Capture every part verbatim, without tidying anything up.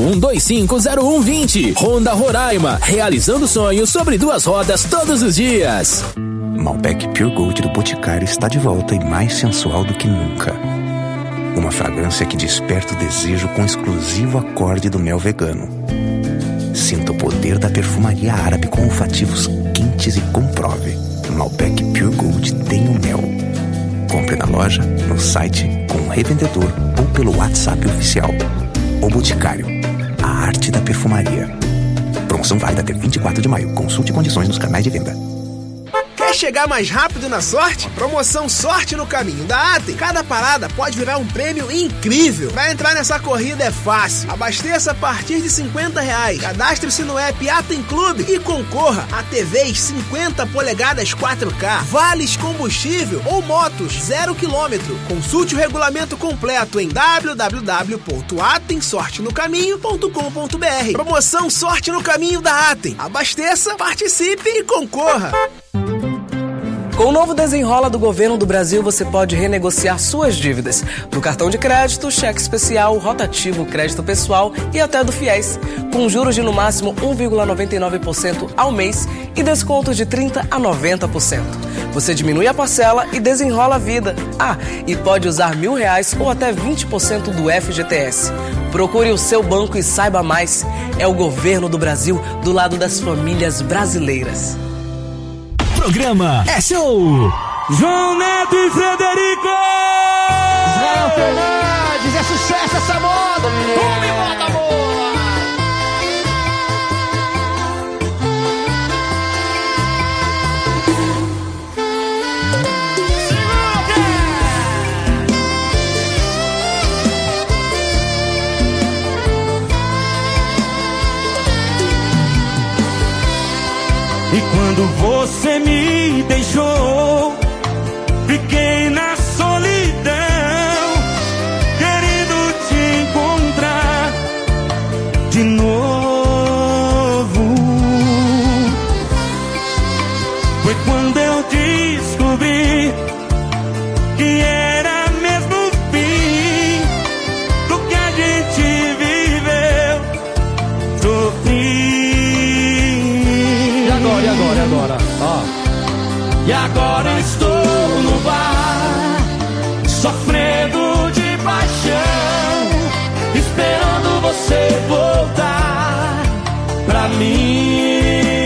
um dois cinco zero um dois zero. Honda Roraima, realizando sonhos sobre duas rodas todos os dias. Malbec Pure Gold do Boticário está de volta e mais sensual do que nunca. Uma fragrância que desperta o desejo com o exclusivo acorde do mel vegano. Sinta o poder da perfumaria árabe com olfativos quentes e comprove. Malbec Pure Gold tem o mel. Compre na loja, no site, com um revendedor ou pelo WhatsApp oficial. O Boticário, a arte da perfumaria. Promoção válida até vinte e quatro de maio. Consulte condições nos canais de venda. Quer chegar mais rápido na sorte? Promoção Sorte no Caminho da Atem. Cada parada pode virar um prêmio incrível. Pra entrar nessa corrida é fácil. Abasteça a partir de cinquenta reais. Cadastre-se no app Atem Clube e concorra a T Vs cinquenta polegadas quatro K, vales combustível ou motos zero quilômetro. Consulte o regulamento completo em w w w ponto atem sorte no caminho ponto com ponto b r. Promoção Sorte no Caminho da Atem. Abasteça, participe e concorra. Com o novo Desenrola do Governo do Brasil, você pode renegociar suas dívidas do cartão de crédito, cheque especial, rotativo, crédito pessoal e até do FIES, com juros de no máximo um vírgula noventa e nove por cento ao mês e descontos de trinta por cento a noventa por cento. Você diminui a parcela e desenrola a vida. Ah, e pode usar mil reais ou até vinte por cento do F G T S. Procure o seu banco e saiba mais. É o Governo do Brasil do lado das famílias brasileiras. Programa é show! João Neto e Frederico! Israel Fernandes, é sucesso essa moda! Tome moda boa! E quando você me deixou, fiquei na solidão, querendo te encontrar de novo. Foi quando eu descobri que era mesmo o fim do que a gente viveu. Sofri. E agora, e agora, ó. E agora estou no bar, sofrendo de paixão, esperando você voltar pra mim.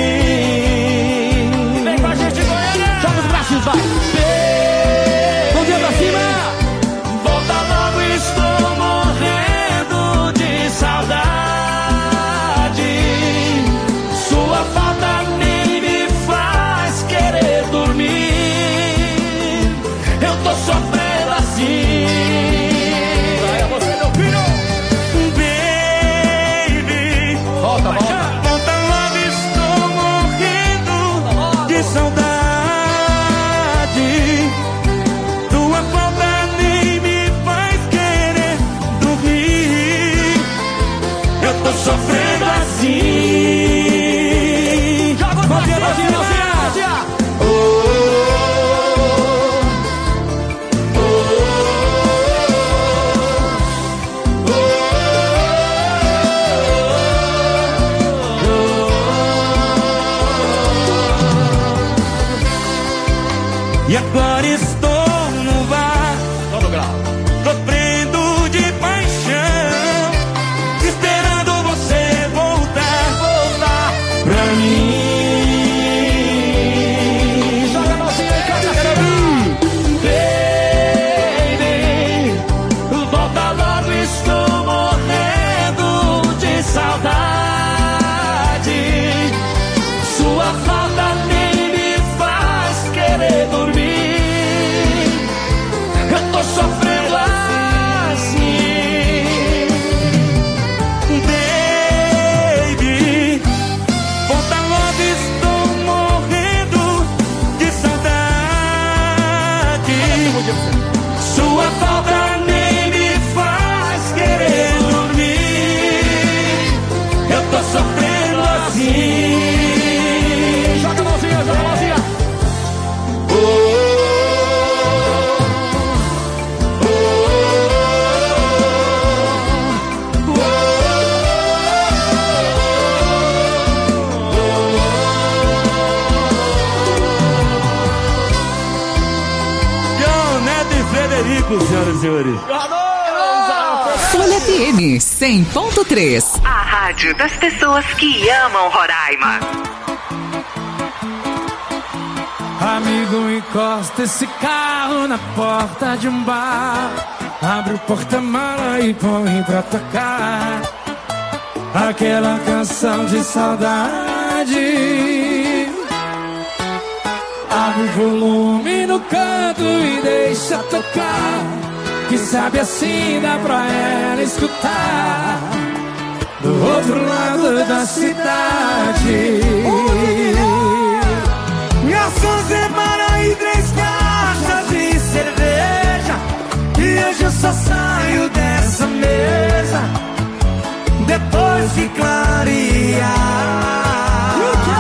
Vem com a gente, Goiânia! Joga os braços, vai! Bom dia pra cima! Volta logo, estou morrendo de saudade. Sua falta nem me faz querer dormir. Eu tô sofrendo assim. Vai, você, meu filho! Baby, volta, volta. Volta logo, estou morrendo de saudade. Tua falta nem me faz querer dormir. Eu tô sofrendo assim. Bom dia, bom dia, bom dia! Oh, oh, oh, oh. E agora estou no bar, Todo grau. sofrendo de paixão, esperando você voltar senhores. Folha F M cem ponto três. A rádio das pessoas que amam Roraima. Amigo, encosta esse carro na porta de um bar. Abre o porta-mala e põe pra tocar aquela canção de saudade. Abre o volume no canto e deixa tocar, que sabe assim dá pra ela escutar do outro lado da cidade. Garçom, separa aí três caixas de cerveja, e hoje eu só saio dessa mesa depois que clarear.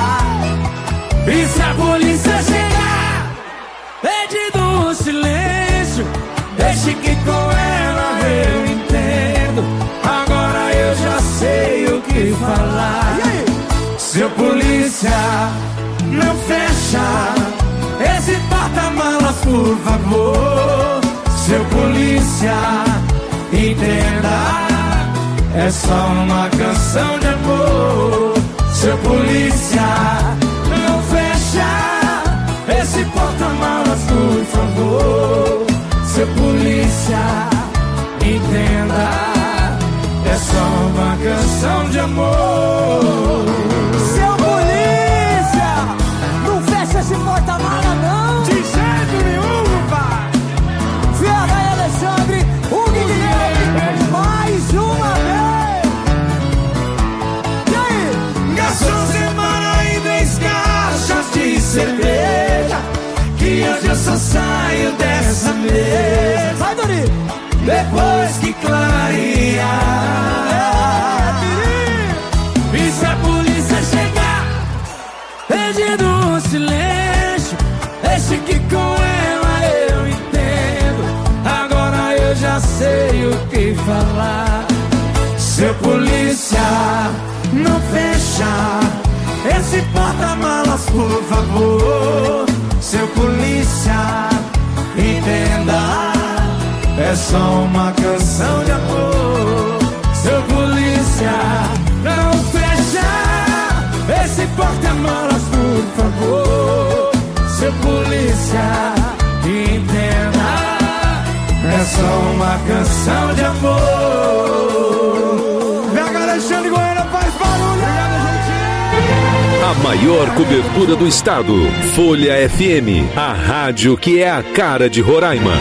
E se a polícia chegar, pedindo um silêncio, deixe que com ela eu entendo. Agora eu já sei o que falar. Seu polícia, não fecha esse porta-malas, por favor. Seu polícia, entenda, é só uma canção de amor. Seu polícia, não fecha esse porta-malas, por favor. Seu polícia, entenda, é só uma canção de amor. Seu polícia, não fecha esse porta-mala não. De jeito nenhum, pai. Ferra e Alexandre, o Guilherme, mais uma vez. E aí? Garçom, separa aí três caixas de cerveja, que hoje eu só saio dessa mesa. Vai, Dori. Depois que clarear. E se a polícia chegar, pedindo um silêncio, deixe que com ela eu entendo. Agora eu já sei o que falar. Seu polícia, não fecha esse porta-malas, por favor. Seu polícia, entenda, é só uma canção de amor. Seu polícia, não fecha esse porta-malas, por favor. Seu polícia, entenda, é só uma canção de amor. Pega Alexandre Goiânia, faz barulho. A maior cobertura do estado. Folha F M, a rádio que é a cara de Roraima.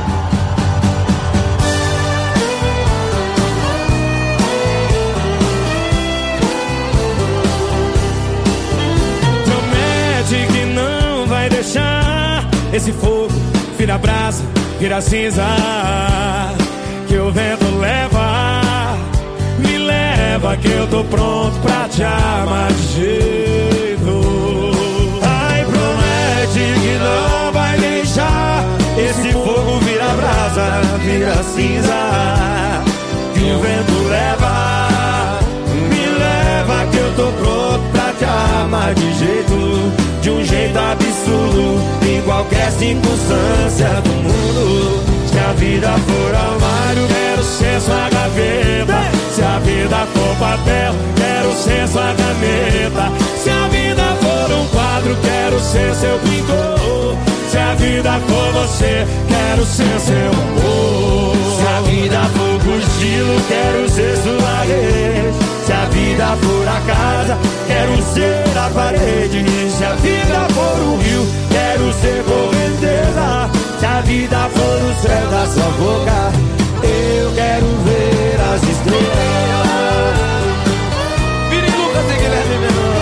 Esse fogo vira brasa, vira cinza, que o vento leva, me leva, que eu tô pronto pra te amar de jeito. Ai, promete que não vai deixar esse fogo vira brasa, vira cinza, que o vento leva, me leva, que eu tô pronto pra te amar de jeito, de um jeito absurdo, em qualquer circunstância do mundo. Se a vida for armário, quero ser sua gaveta. Se a vida for papel, quero ser sua caneta. Se a vida for um quadro, quero ser seu pintor. Se a vida for você, quero ser seu amor. Se a vida for cochilo, quero ser sua rede. Se a vida for a casa, quero ser a parede. Se a vida for o rio, quero ser correnteza. Se a vida for o céu da sua boca, eu quero ver as estrelas. Vire Lucas e Guilherme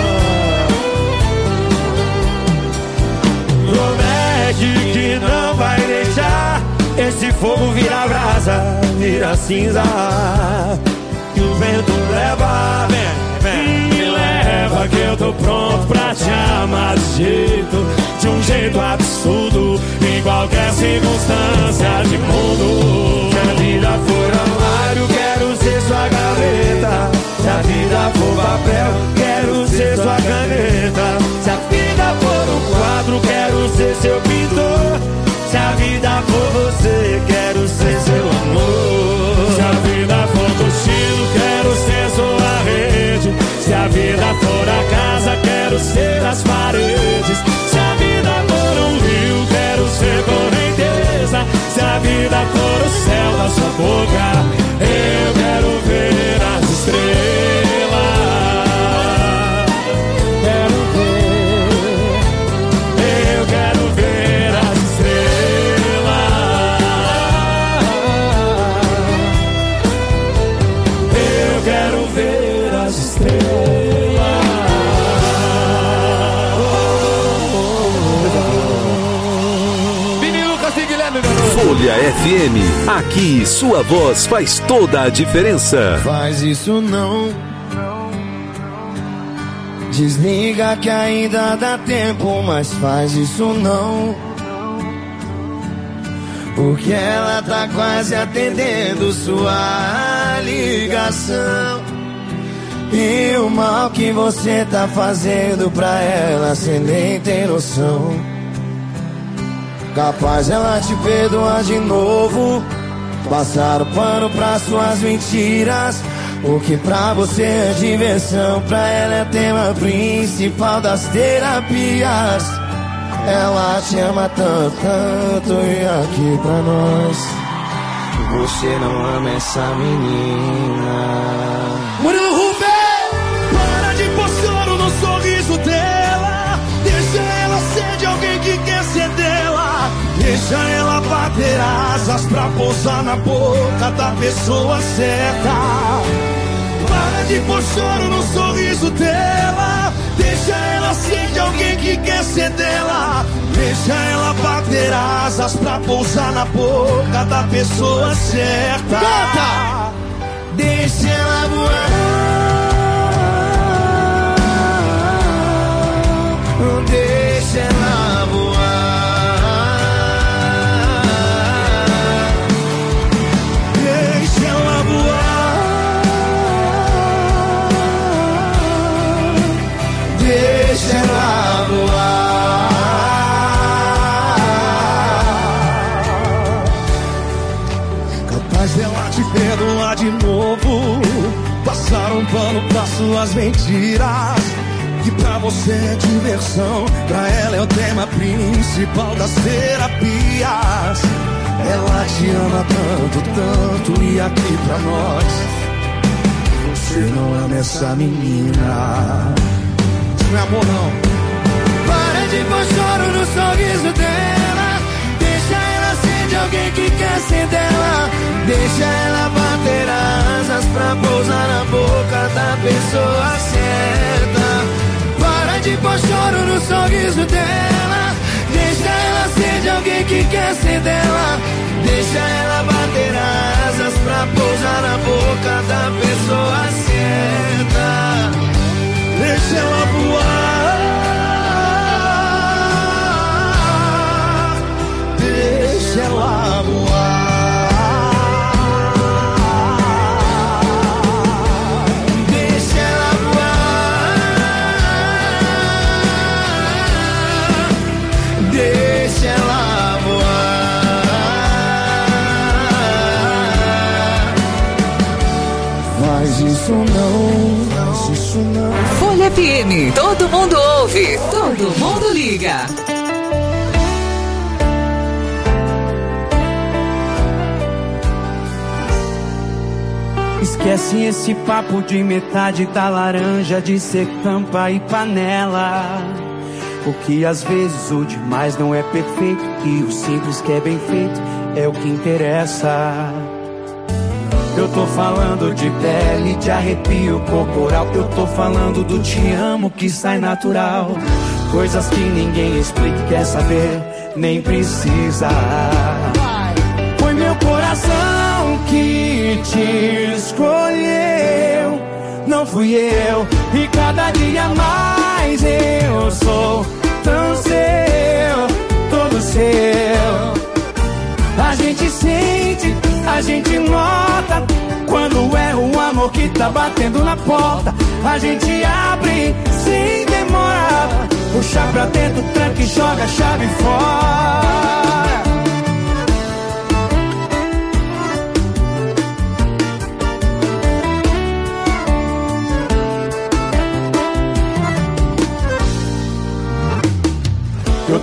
Menor. Promete que não vai deixar esse fogo virar brasa, vira cinza, que o vento leva, vem, vem, me leva, que eu tô pronto pra te amar de jeito, de um jeito absurdo, em qualquer circunstância de mundo. Se a vida for armário, quero ser sua gaveta. Se a vida for papel, quero ser sua caneta. Se a vida for um quadro, quero ser seu pintor. Se a vida for você, quero ser seu quero ser as paredes. Se a vida for um rio, quero ser correnteza. Se a vida for o céu da sua boca, eu quero ver as estrelas. Quero ver, eu quero ver as estrelas. Eu quero ver as estrelas. Vini Lucas e Guilherme. Folha F M, aqui sua voz faz toda a diferença. Faz isso não. Desliga que ainda dá tempo, mas faz isso não. Porque ela tá quase atendendo sua ligação. E o mal que você tá fazendo pra ela, cê nem tem noção. Capaz ela te perdoar de novo, passar o pano pra suas mentiras. O que pra você é diversão, pra ela é tema principal das terapias. Ela te ama tanto, tanto, e aqui pra nós você não ama essa menina. Murilo Rubem, para de pôr choro no sorriso dela. Deixa ela ser de alguém que quer ser dela. Deixa ela bater asas pra pousar na boca da pessoa certa. Para de pôr choro no sorriso dela. Deixa ela ser de alguém que quer ser dela. Deixa ela bater asas pra pousar na boca da pessoa certa. Canta! Deixa ela voar. Deixa ela voar. Deixa ela voar. Deixa ela voar. Capaz dela te perdoar de novo, passar um pano pra suas mentiras. Que pra você é diversão, pra ela é o tema principal das terapias. Ela te ama tanto, tanto, e aqui pra nós você não ama essa menina. Não é amor não. Para de pôr choro no sorriso dela. Deixa ela ser de alguém que quer ser dela. Deixa ela bater asas pra pousar na boca da pessoa certa. Para de pôr choro no sorriso dela. Deixa ela ser de alguém que quer ser dela. Deixa ela bater asas pra pousar na boca da pessoa certa. Deixa ela voar. Deixa ela voar. Deixa ela voar. Deixa ela voar. Faz isso não, faz isso não. Folha F M, todo mundo ouve, todo mundo liga. Esquece esse papo de metade da laranja, de ser tampa e panela. Porque às vezes o demais não é perfeito, e o simples que é bem feito é o que interessa. Eu tô falando de pele, de arrepio corporal. Eu tô falando do te amo que sai natural. Coisas que ninguém explica e quer saber, nem precisa. Foi meu coração que te escolheu, não fui eu. E cada dia mais eu sou tão seu, todo seu. A gente sente, a gente nota, quando é o amor que tá batendo na porta. A gente abre sem demora, puxa pra dentro, tranca e joga a chave fora.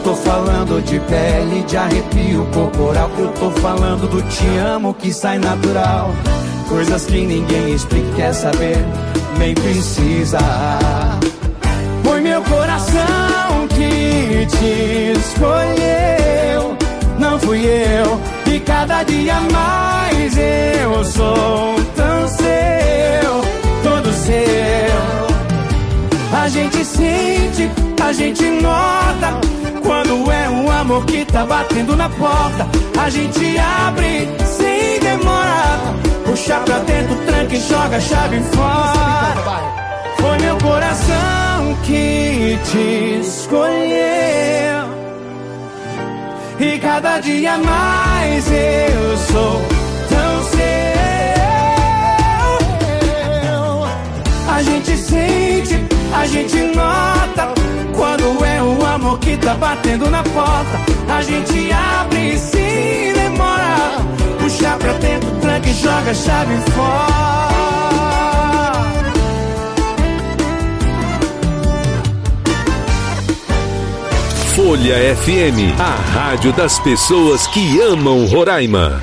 tô falando de pele, de arrepio corporal. Eu tô falando do te amo que sai natural. Coisas que ninguém explica, quer saber, nem precisa. Foi meu coração que te escolheu, não fui eu. E cada dia mais eu sou tão seu, todo seu. A gente sente, a gente nota quando é um amor que tá batendo na porta. A gente abre sem demora, puxa pra dentro, tranca e joga a chave fora. Foi meu coração que te escolheu, e cada dia mais eu sou tão seu. A gente sente, a gente nota quando é o amor que tá batendo na porta. A gente abre sem demora, puxa pra dentro, tranca e joga a chave fora. Folha F M, a rádio das pessoas que amam Roraima.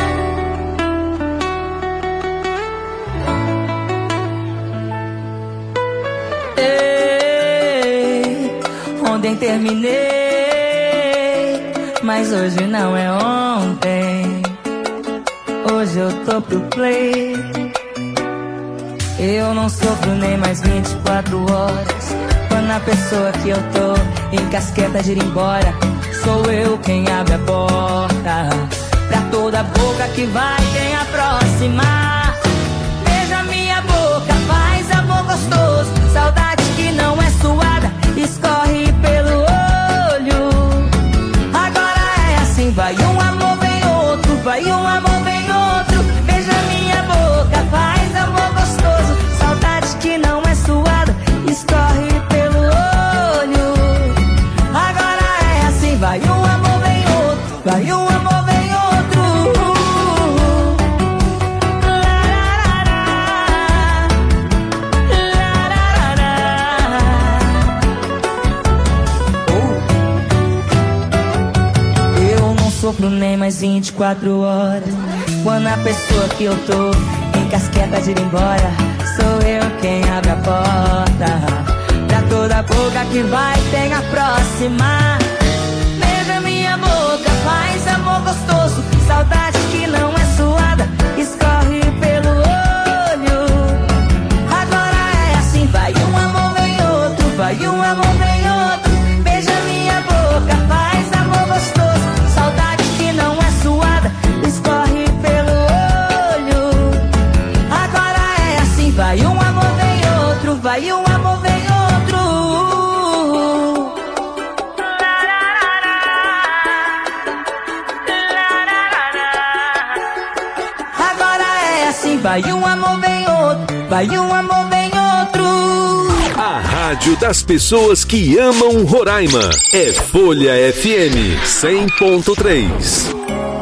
Ei, ontem terminei, mas hoje não é ontem. Hoje eu tô pro play. Eu não sofro nem mais vinte e quatro horas quando a pessoa que eu tô encasqueta de ir embora. Sou eu quem abre a porta pra toda boca que vai quem aproximar. Beija minha boca, faz amor gostoso. Saudade que não é suada, escorre pelo olho. Agora é assim, vai um amor vem outro, vai um amor vem outro. Beija minha boca, faz amor gostoso. Saudade que não é suada, escorre pelo olho. Agora é assim, vai um amor vem outro, vai um amor vem outro. Eu não sofro nem mais vinte e quatro horas quando a pessoa que eu tô encasqueta de ir embora. Sou eu quem abre a porta pra toda boca que vai tem aproximar. Beija minha boca, faz amor gostoso. Saudade que não é suada, escorre pelo olho. Agora é assim, vai um amor vem outro, vai um amor vem outro. Beija minha boca, faz amor gostoso. Saudade que não é suada, escorre pelo olho. Agora é assim, vai um amor vem outro, vai um amor vem outro. Vai um amor vem outro, vai um amor vem outro. A rádio das pessoas que amam Roraima é Folha F M cem ponto três.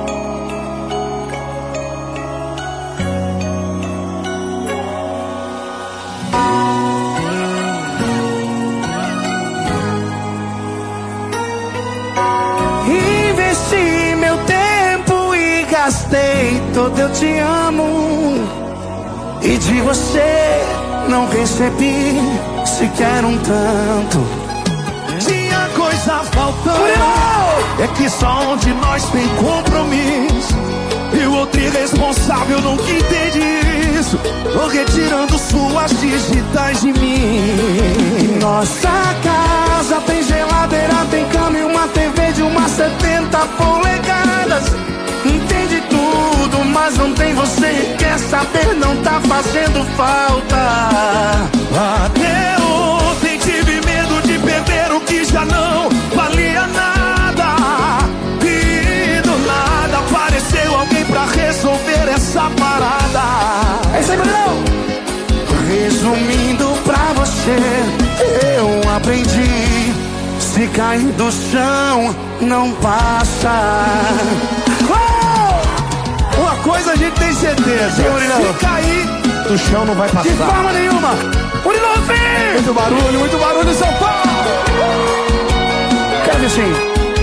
Investi meu tempo e gastei todo eu te amo. E de você não recebi sequer um tanto. Tinha coisa faltando, é que só um de nós tem compromisso e o outro irresponsável nunca entende isso. Tô retirando suas digitais de mim. Nossa casa tem geladeira, tem cama e uma T V de umas setenta polegadas. Entende tudo, mas não tem você. Quer saber, não tá fazendo falta. Até ontem tive medo de perder o que já não valia nada. E do nada apareceu alguém pra resolver essa parada. É isso aí, Bruno! Resumindo pra você, eu aprendi: se cair do chão, não passa. Uma coisa a gente tem certeza: se cair do chão não vai passar de forma nenhuma. Murilo, muito barulho, muito barulho em São Paulo. Quero ver assim.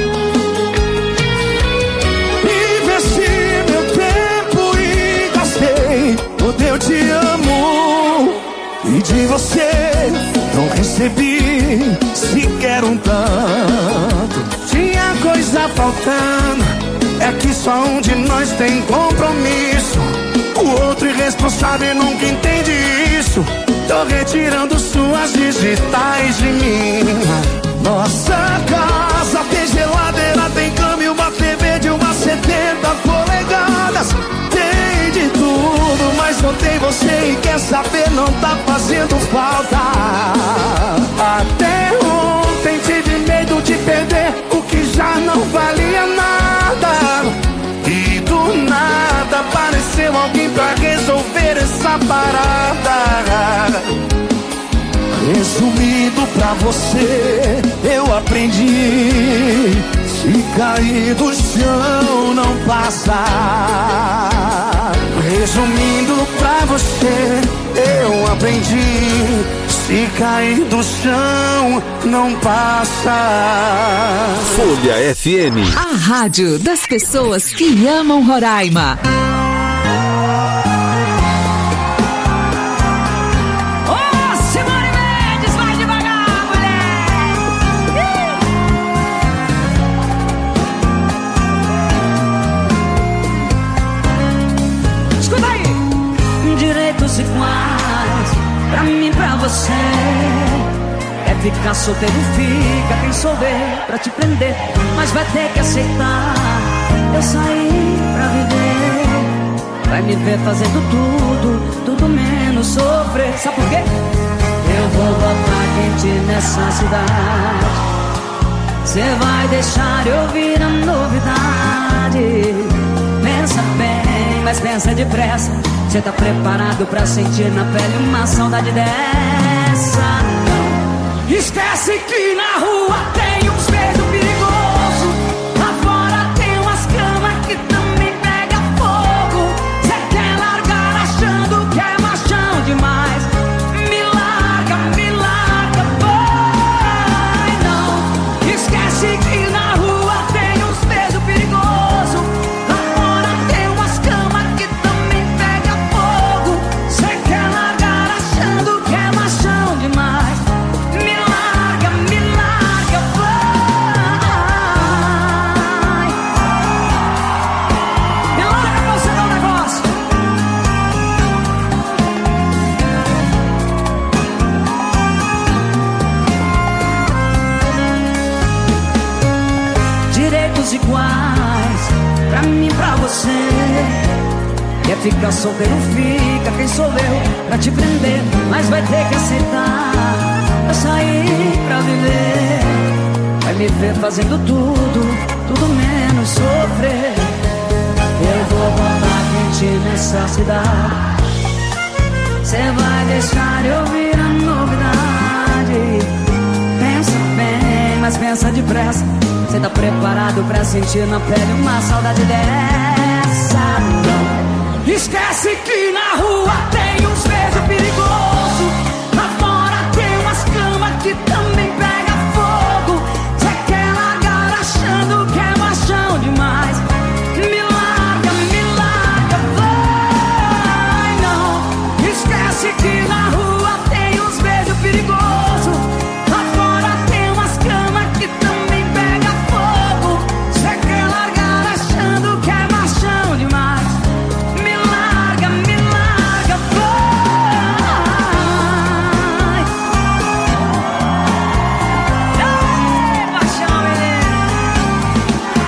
Investi meu tempo e gastei o eu te amo. E de você não recebi sequer um tanto. Tinha coisa faltando, é que só um de nós tem compromisso. O outro irresponsável nunca entende isso. Tô retirando suas digitais de mim. Nossa casa tem geladeira, tem cama e uma T V de umas setenta polegadas. Tem de tudo, mas não tem você. E quer saber, não tá fazendo falta. Até ontem tive medo de perder o que já não valia nada. E do nada apareceu alguém pra resolver essa parada. Resumindo pra você, eu aprendi: se cair do chão não passa. Resumindo pra você, eu aprendi: se cair do chão não passa. Folha F M, a rádio das pessoas que amam Roraima. Iguais, pra mim, pra você. É ficar solteiro, fica quem souber pra te prender. Mas vai ter que aceitar, eu saí pra viver. Vai me ver fazendo tudo, tudo menos sofrer. Sabe por quê? Eu vou botar quente nessa cidade. Cê vai deixar eu vir a novidade. Pensa bem, mas pensa depressa. Cê tá preparado pra sentir na pele uma saudade dessa? Não. Esquece que na rua tem uns beijos perigosos. Lá fora tem umas camas que também pega fogo. Cê quer largar achando que é machão demais. Me larga, me larga, vai. Não. Esquece que na rua tem uns beijos perigosos. Lá fora tem umas camas que também pega fogo. Cê quer largar achando que é machão demais. Me larga, me larga, vai. Me larga pra você dar um negócio. Direitos iguais, pra mim, pra você. Quer ficar solteiro, fica quem sou eu pra te prender. Mas vai ter que aceitar, eu saí pra viver. Vai me ver fazendo tudo, tudo menos sofrer. Eu vou botar quente nessa cidade. Cê vai deixar eu vir a novidade. Pensa bem, mas pensa depressa. Cê tá preparado pra sentir na pele uma saudade dessa? Não. Esquece que na rua tem uns beijos perigosos. Lá fora tem umas camas que também pega fogo. Cê quer largar achando que é machão demais. Me larga, me larga, vai. Não. Esquece que na rua tem uns beijos perigosos. Lá fora tem umas camas que também pega fogo. Cê quer largar achando que é machão demais. Me larga, me larga, vai. Ei, paixão, menino.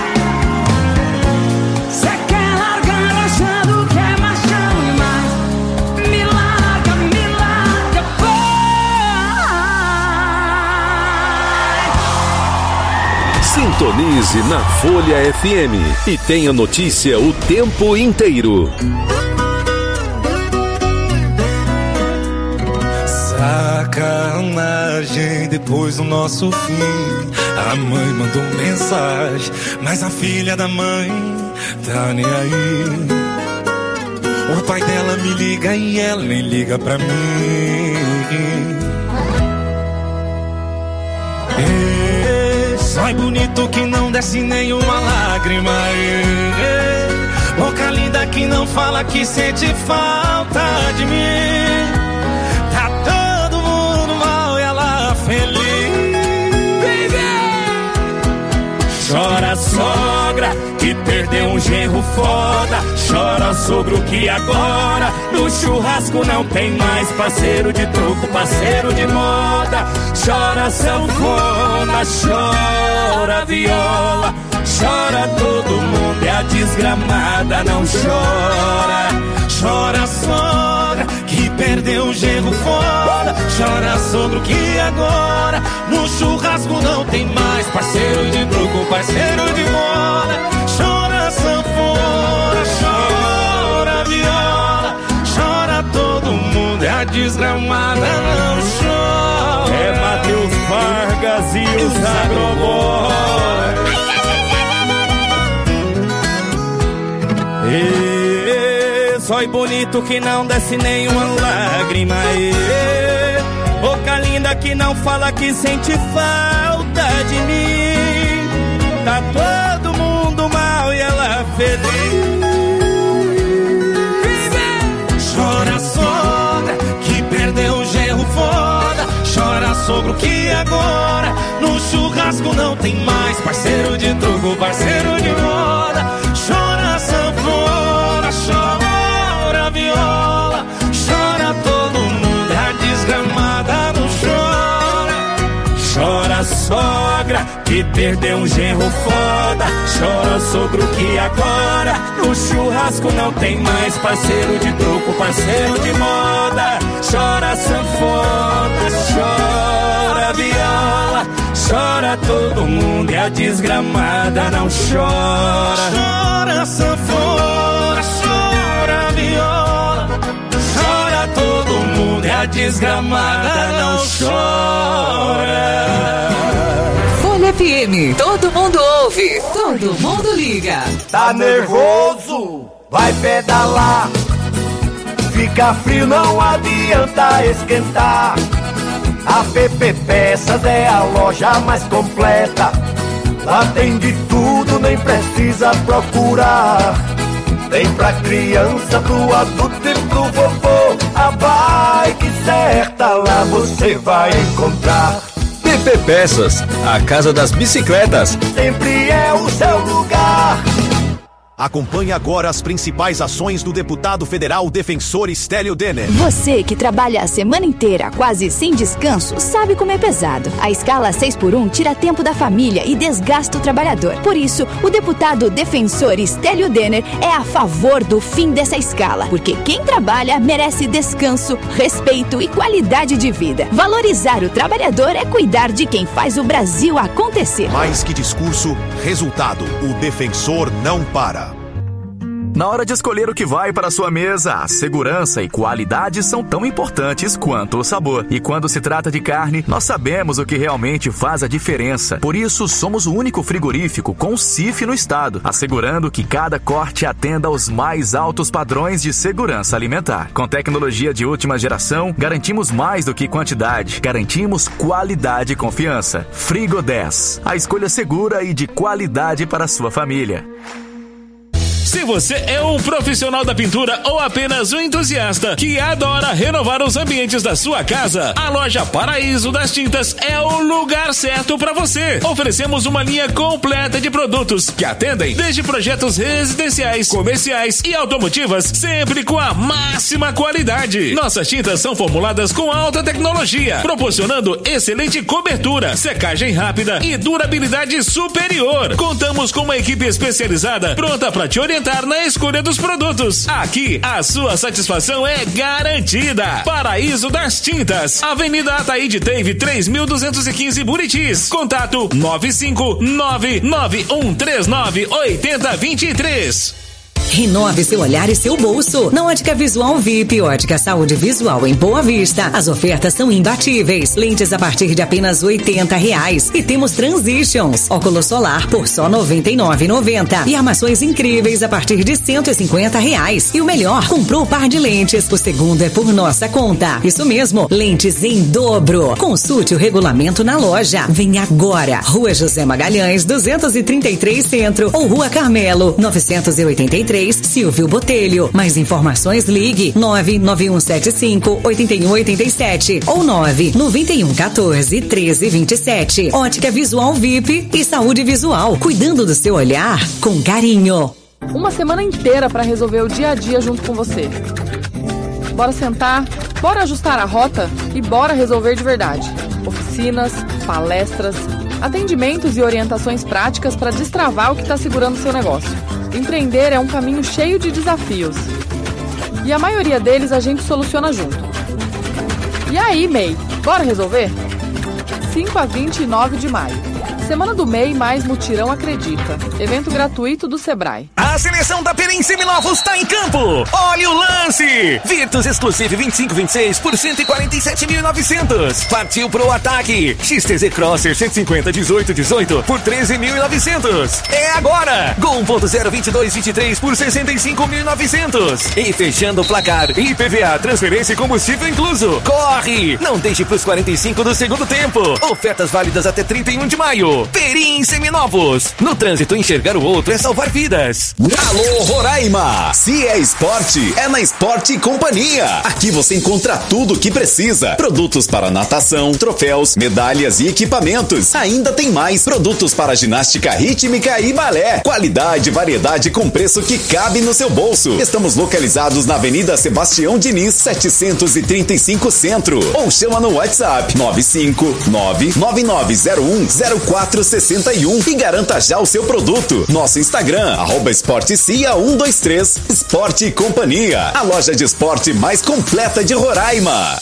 Cê quer largar achando que é machão demais. Me larga, me larga, vai. Sintonize na Folha F M e tenha notícia o tempo inteiro. Sacanagem, depois do nosso fim, a mãe mandou mensagem, mas a filha da mãe tá nem aí. O pai dela me liga e ela nem liga pra mim. Ei, só Zói bonito que não desce nenhuma lágrima. Boca linda que não fala que sente falta de mim. Tá todo mundo mal e ela feliz. Chora sogra que perdeu um genro foda. Chora sogro que agora no churrasco não tem mais parceiro de troco, parceiro de moda. Chora sanfona, chora viola. Chora todo mundo e a desgramada não chora. Chora sogra que perdeu um genro foda. Chora sogro que agora no churrasco não tem mais parceiro de troco, parceiro de moda. Chora sanfona, chora viola. Chora todo mundo e a desgramada não chora. É Matheus Vargas e os Agroboy. E, sói bonito que não desce nenhuma lágrima. E, boca linda que não fala que sente falta de mim. Tá todo mundo mal e ela feliz. Chora sogra que perdeu um genro foda. Chora sogro que agora no churrasco não tem mais parceiro de troco, parceiro de moda. Chora sanfona, chora viola. Chora todo mundo, a desgramada não chora. Chora sogra que perdeu um genro foda. Chora sogro que agora no churrasco não tem mais parceiro de troco, parceiro de moda. Chora sanfona, chora viola. Chora todo mundo e a desgramada não chora. Chora sanfona, chora viola. Chora todo mundo e a desgramada não chora. Folha F M, todo mundo ouve, todo mundo liga. Tá nervoso? Vai pedalar. Fica frio, não adianta esquentar. A P P Peças é a loja mais completa. Lá tem de tudo, nem precisa procurar. Tem pra criança, pro adulto e pro vovô. A bike certa lá você vai encontrar. P P Peças, a casa das bicicletas. Sempre é o seu lugar. Acompanhe agora as principais ações do deputado federal defensor Stélio Denner. Você que trabalha a semana inteira, quase sem descanso, sabe como é pesado. A escala seis por um tira tempo da família e desgasta o trabalhador. Por isso, o deputado defensor Stélio Denner é a favor do fim dessa escala, porque quem trabalha merece descanso, respeito e qualidade de vida. Valorizar o trabalhador é cuidar de quem faz o Brasil acontecer. Mais que discurso, resultado. O defensor não para. Na hora de escolher o que vai para a sua mesa, a segurança e qualidade são tão importantes quanto o sabor. E quando se trata de carne, nós sabemos o que realmente faz a diferença. Por isso, somos o único frigorífico com C I F no estado, assegurando que cada corte atenda aos mais altos padrões de segurança alimentar. Com tecnologia de última geração, garantimos mais do que quantidade, garantimos qualidade e confiança. Frigo dez, a escolha segura e de qualidade para a sua família. Se você é um profissional da pintura ou apenas um entusiasta que adora renovar os ambientes da sua casa, a loja Paraíso das Tintas é o lugar certo para você. Oferecemos uma linha completa de produtos que atendem desde projetos residenciais, comerciais e automotivas, sempre com a máxima qualidade. Nossas tintas são formuladas com alta tecnologia, proporcionando excelente cobertura, secagem rápida e durabilidade superior. Contamos com uma equipe especializada pronta para te orientar na escolha dos produtos. Aqui, a sua satisfação é garantida. Paraíso das Tintas, Avenida Ataíde Teve, três mil duzentos e quinze, Buritis. Contato nove cinco nove nove um três nove oito zero dois três. Renove seu olhar e seu bolso. Na Ótica Visual V I P, Ótica Saúde Visual em Boa Vista, as ofertas são imbatíveis. Lentes a partir de apenas oitenta reais. E temos Transitions, óculos solar por só noventa e nove reais e noventa centavos. E armações incríveis a partir de cento e cinquenta reais. E o melhor, comprou o par de lentes, o segundo é por nossa conta. Isso mesmo, lentes em dobro. Consulte o regulamento na loja. Vem agora. Rua José Magalhães, duzentos e trinta e três Centro ou Rua Carmelo, novecentos e oitenta e três, Silvio Botelho. Mais informações, ligue nove nove um sete cinco, oito um oito sete ou nove nove um um quatro, treze vinte e sete. Ótica Visual V I P e Saúde Visual, cuidando do seu olhar com carinho. Uma semana inteira para resolver o dia a dia junto com você. Bora sentar, bora ajustar a rota e bora resolver de verdade. Oficinas, palestras, atendimentos e orientações práticas para destravar o que está segurando seu negócio. Empreender é um caminho cheio de desafios. E a maioria deles a gente soluciona junto. E aí, M E I, bora resolver? cinco a vinte e nove de maio. Semana do M E I mais Mutirão Acredita. Evento gratuito do Sebrae. A seleção da Perim Seminovos está em campo. Olha o lance. Virtus Exclusive vinte e cinco vinte e seis por cento e quarenta e sete mil e novecentos. Partiu pro ataque. X T Z Crosser cento e cinquenta dezoito dezoito por treze mil e novecentos. É agora. Gol um ponto zero vinte e dois vinte e três por sessenta e cinco mil e novecentos. E fechando o placar, I P V A, transferência e combustível incluso. Corre. Não deixe pros quarenta e cinco do segundo tempo. Ofertas válidas até trinta e um de maio. Perim Seminovos. No trânsito, enxergar o outro é salvar vidas. Alô, Roraima! Se é esporte, é na Esporte Companhia. Aqui você encontra tudo o que precisa. Produtos para natação, troféus, medalhas e equipamentos. Ainda tem mais produtos para ginástica rítmica e balé. Qualidade e variedade com preço que cabe no seu bolso. Estamos localizados na Avenida Sebastião Diniz, setecentos e trinta e cinco Centro. Ou chama no WhatsApp nove cinco nove nove nove zero um zero quatro seis um e garanta já o seu produto. Nosso Instagram, arroba Esportecia um dois três. Esporte e Companhia, a loja de esporte mais completa de Roraima.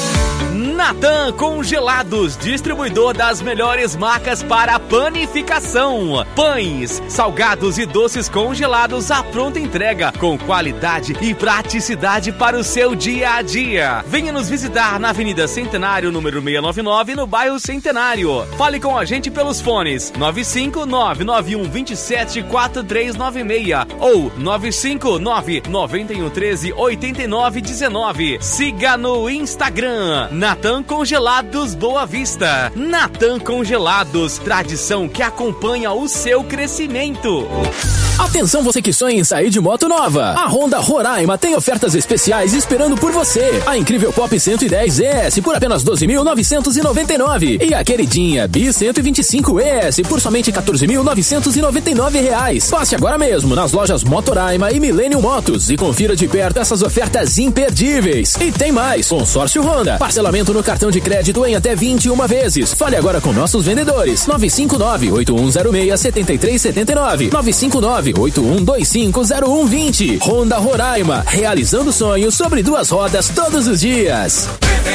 Natan Congelados, distribuidor das melhores marcas para panificação. Pães, salgados e doces congelados à pronta entrega, com qualidade e praticidade para o seu dia a dia. Venha nos visitar na Avenida Centenário, número seiscentos e noventa e nove, no bairro Centenário. Fale com a gente pelos fones nove cinco nove nove um dois sete quatro três nove seis ou nove cinco nove nove um um três oito nove um nove. Siga no Instagram, Natan Congelados Boa Vista. Natan Congelados, tradição que acompanha o seu crescimento. Atenção, você que sonha em sair de moto nova. A Honda Roraima tem ofertas especiais esperando por você. A incrível Pop cento e dez E S por apenas doze mil novecentos e noventa e nove e a queridinha Bi cento e vinte e cinco E S por somente quatorze mil novecentos e noventa e nove reais. Passe agora mesmo nas lojas Motoraima e Millennium Motos e confira de perto essas ofertas imperdíveis. E tem mais, consórcio Honda, parcelamento no cartão de crédito em até vinte e uma vezes. Fale agora com nossos vendedores. nove cinco nove oito um zero seis sete três sete nove, nove cinco nove oito um dois cinco zero um dois zero. Honda Roraima, realizando sonhos sobre duas rodas todos os dias.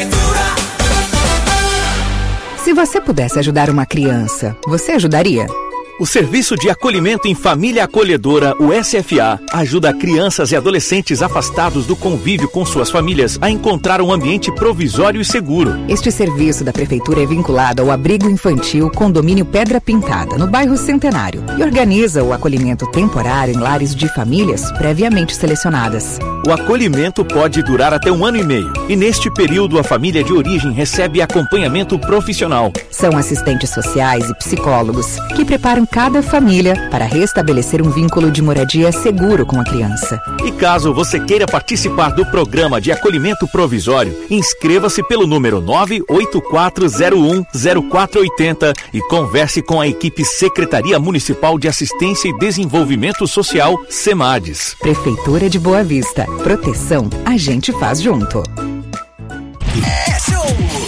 Se você pudesse ajudar uma criança, você ajudaria? O Serviço de Acolhimento em Família Acolhedora, o S F A, ajuda crianças e adolescentes afastados do convívio com suas famílias a encontrar um ambiente provisório e seguro. Este serviço da Prefeitura é vinculado ao Abrigo Infantil Condomínio Pedra Pintada, no bairro Centenário, e organiza o acolhimento temporário em lares de famílias previamente selecionadas. O acolhimento pode durar até um ano e meio, e neste período a família de origem recebe acompanhamento profissional. São assistentes sociais e psicólogos que preparam cada família para restabelecer um vínculo de moradia seguro com a criança. E caso você queira participar do programa de acolhimento provisório, inscreva-se pelo número nove oito quatro zero um zero quatro oito zero e converse com a equipe Secretaria Municipal de Assistência e Desenvolvimento Social, SEMADES. Prefeitura de Boa Vista. Proteção a gente faz junto. É show!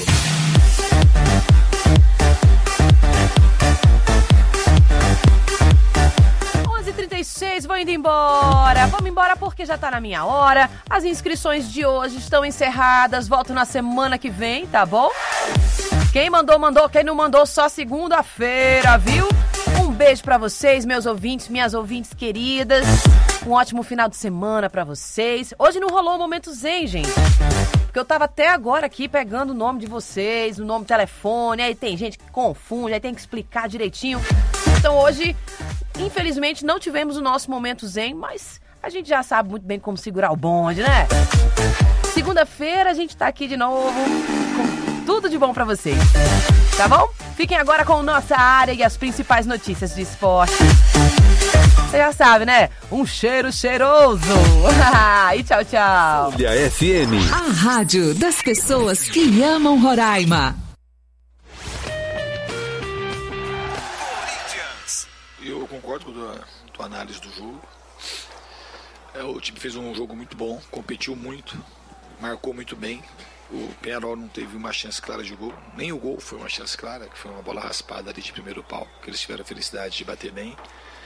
onze e trinta e seis, vou indo embora. Vamos embora porque já tá na minha hora. As inscrições de hoje estão encerradas. Volto na semana que vem, tá bom? Quem mandou, mandou. Quem não mandou, só segunda-feira, viu? Um beijo pra vocês, meus ouvintes, minhas ouvintes queridas. Um ótimo final de semana pra vocês. Hoje não rolou o Momento Zen, gente. Porque eu tava até agora aqui pegando o nome de vocês, o nome do telefone, aí tem gente que confunde, aí tem que explicar direitinho. Então hoje, infelizmente, não tivemos o nosso Momento Zen, mas a gente já sabe muito bem como segurar o bonde, né? Segunda-feira a gente tá aqui de novo com tudo de bom pra vocês. Tá bom? Fiquem agora com nossa área e as principais notícias de esporte. Você já sabe, né? Um cheiro cheiroso. E tchau, tchau. Folha F M. A rádio das pessoas que amam Roraima. Eu concordo com a tua, tua análise do jogo. É, o time fez um jogo muito bom, competiu muito, marcou muito bem. O Penharol não teve uma chance clara de gol, nem o gol foi uma chance clara, que foi uma bola raspada ali de primeiro pau, que eles tiveram a felicidade de bater bem.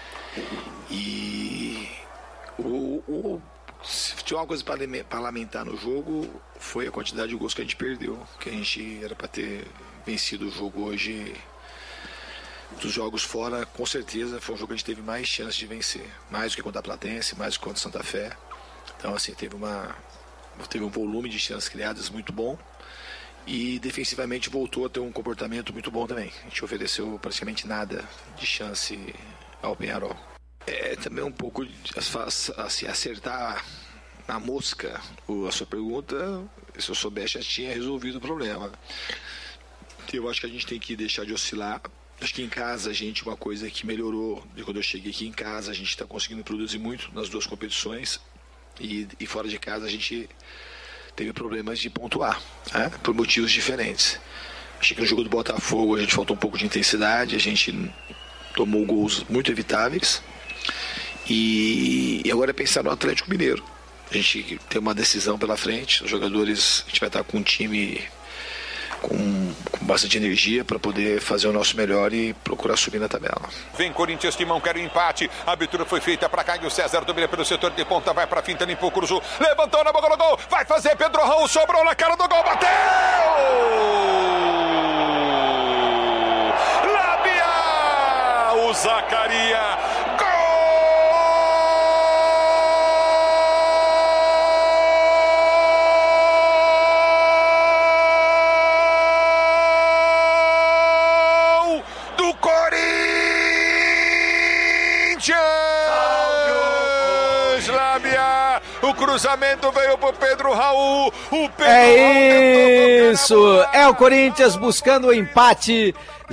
E o, o, se tinha uma coisa para lamentar no jogo, foi a quantidade de gols que a gente perdeu, que a gente era para ter vencido o jogo hoje. Dos jogos fora, com certeza foi um jogo que a gente teve mais chance de vencer, mais do que contra a Platense, mais do que contra a Santa Fé. Então assim, teve uma teve um volume de chances criadas muito bom e defensivamente voltou a ter um comportamento muito bom também. A gente ofereceu praticamente nada de chance ao Penharol. É também um pouco de, assim, acertar na mosca a sua pergunta. Se eu soubesse, já tinha resolvido o problema. Eu acho que a gente tem que deixar de oscilar. Acho que em casa a gente, uma coisa que melhorou de quando eu cheguei aqui em casa, a gente está conseguindo produzir muito nas duas competições e, e fora de casa a gente teve problemas de pontuar, né? Por motivos diferentes. Achei que no jogo do Botafogo a gente faltou um pouco de intensidade, a gente tomou gols muito evitáveis e, e agora é pensar no Atlético Mineiro. A gente tem uma decisão pela frente, os jogadores, a gente vai estar com um time Com, com bastante energia para poder fazer o nosso melhor e procurar subir na tabela. Vem Corinthians, Timão, quer o empate. A abertura foi feita para Caio César, domina pelo setor de ponta, vai para finta, limpou, cruzou, levantou na boca do gol, vai fazer Pedro Raul, sobrou na cara do gol, bateu! Lábia! O Zacaria, o cruzamento veio pro Pedro Raul. O Pedro é isso, é o Corinthians buscando o empate,